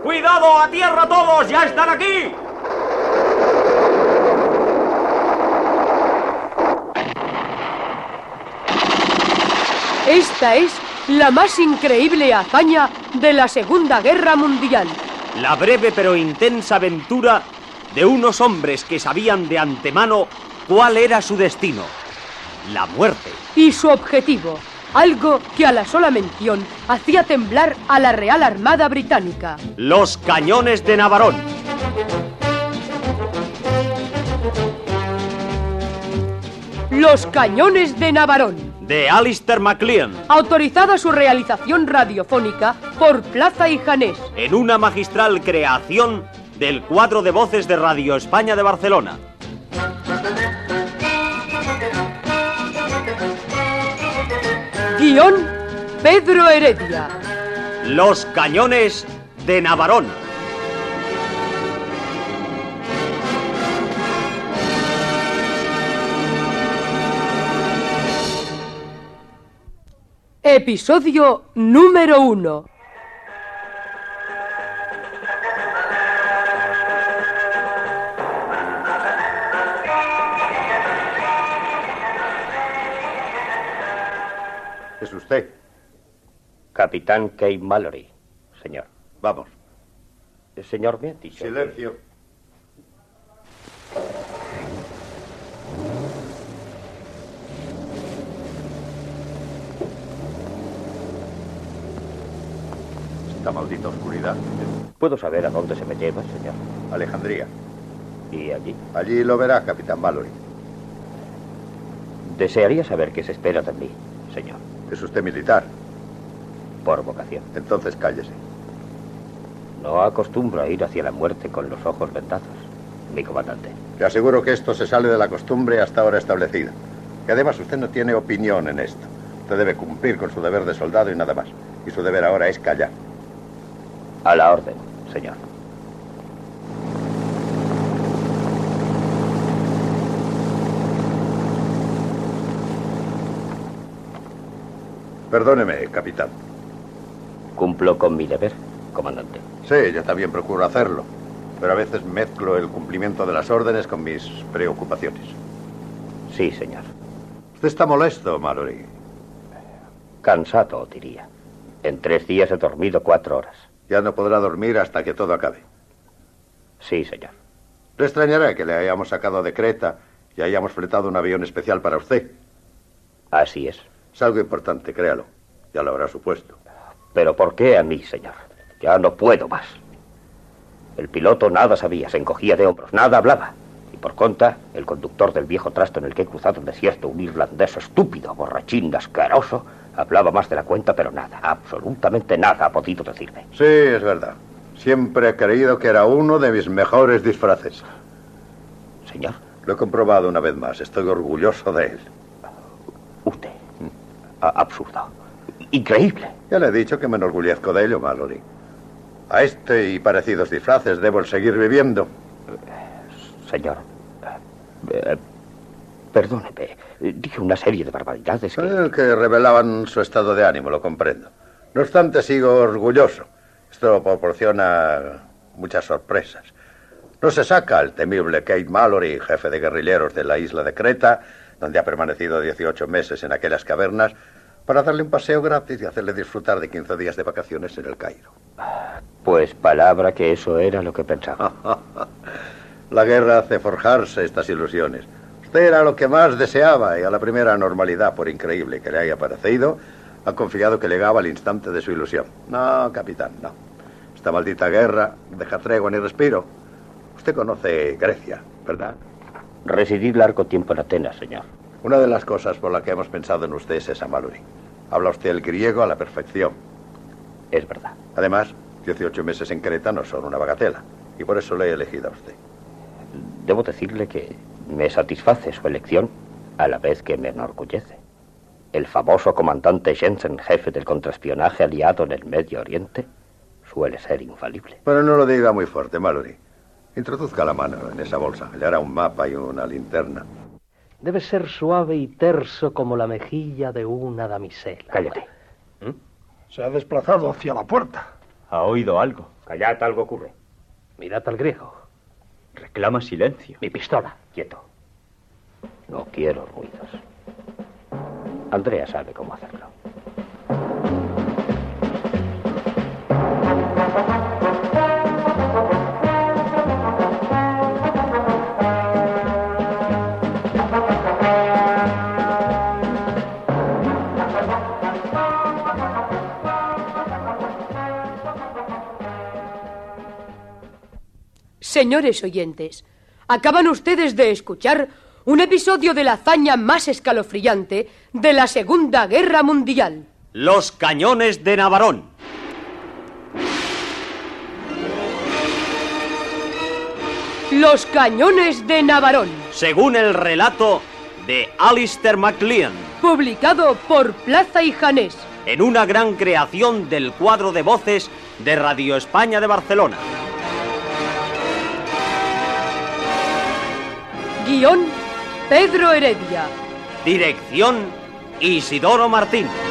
¡Cuidado! ¡A tierra todos! ¡Ya están aquí! Esta es la más increíble hazaña de la Segunda Guerra Mundial. La breve pero intensa aventura de unos hombres que sabían de antemano cuál era su destino: la muerte. Y su objetivo, algo que a la sola mención hacía temblar a la Real Armada Británica. Los cañones de Navarón. Los cañones de Navarón. De Alistair MacLean. Autorizada su realización radiofónica por Plaza y Janés. En una magistral creación del cuadro de voces de Radio España de Barcelona. Guión, Pedro Heredia. Los cañones de Navarón. Episodio número 1. ¿Es usted? Capitán Kate Mallory, señor. Vamos. El señor me ha dicho... Silencio. Esta maldita oscuridad. ¿Puedo saber a dónde se me lleva, señor? Alejandría. ¿Y allí? Allí lo verá, Capitán Mallory. Desearía saber qué se espera de mí, señor. ¿Es usted militar? Por vocación. Entonces cállese. No acostumbro a ir hacia la muerte con los ojos vendados, mi comandante. Le aseguro que esto se sale de la costumbre hasta ahora establecida. Que además usted no tiene opinión en esto. Usted debe cumplir con su deber de soldado y nada más. Y su deber ahora es callar. A la orden, señor. Perdóneme, capitán. Cumplo con mi deber, comandante. Sí, yo también procuro hacerlo. Pero a veces mezclo el cumplimiento de las órdenes con mis preocupaciones. Sí, señor. Usted está molesto, Mallory. Cansado, diría. En 3 días he dormido 4 horas. Ya no podrá dormir hasta que todo acabe. Sí, señor. Le extrañará que le hayamos sacado de Creta y hayamos fletado un avión especial para usted. Así es. Es algo importante, créalo. Ya lo habrá supuesto. ¿Pero por qué a mí, señor? Ya no puedo más. El piloto nada sabía, se encogía de hombros, nada hablaba. Y por contra, el conductor del viejo trasto en el que he cruzado el desierto, un irlandés estúpido, borrachín, asqueroso, hablaba más de la cuenta, pero nada, absolutamente nada ha podido decirme. Sí, es verdad. Siempre he creído que era uno de mis mejores disfraces. Señor. Lo he comprobado una vez más. Estoy orgulloso de él. Usted. Absurdo. Increíble. Ya le he dicho que me enorgullezco de ello, Mallory. A este y parecidos disfraces debo seguir viviendo. Señor, perdóneme. Dije una serie de barbaridades que revelaban su estado de ánimo, lo comprendo. No obstante, sigo orgulloso. Esto proporciona muchas sorpresas. No se saca al temible Kate Mallory, jefe de guerrilleros de la isla de Creta, donde ha permanecido 18 meses en aquellas cavernas, para darle un paseo gratis y hacerle disfrutar de 15 días de vacaciones en el Cairo. Pues palabra que eso era lo que pensaba. La guerra hace forjarse estas ilusiones. Usted era lo que más deseaba y a la primera normalidad, por increíble que le haya parecido, ha confiado que llegaba al instante de su ilusión. No, capitán, no. Esta maldita guerra deja tregua ni respiro. Usted conoce Grecia, ¿verdad? Residí largo tiempo en Atenas, señor. Una de las cosas por las que hemos pensado en usted es esa, Mallory. Habla usted el griego a la perfección. Es verdad. Además, 18 meses en Creta no son una bagatela. Y por eso le he elegido a usted. Debo decirle que me satisface su elección a la vez que me enorgullece. El famoso comandante Jensen, jefe del contraespionaje aliado en el Medio Oriente, suele ser infalible. Pero no lo diga muy fuerte, Mallory. Introduzca la mano en esa bolsa. Le hará un mapa y una linterna. Debe ser suave y terso como la mejilla de una damisela. Cállate. Se ha desplazado hacia la puerta. ¿Ha oído algo? Callad, algo ocurre. Mirad al griego. Reclama silencio. Mi pistola. Quieto. No quiero ruidos. Andrea sabe cómo hacerlo. Señores oyentes, acaban ustedes de escuchar un episodio de la hazaña más escalofriante de la Segunda Guerra Mundial. Los cañones de Navarón. Los cañones de Navarón. Según el relato de Alistair MacLean. Publicado por Plaza y Janés. En una gran creación del cuadro de voces de Radio España de Barcelona. Guión, Pedro Heredia. Dirección, Isidoro Martín.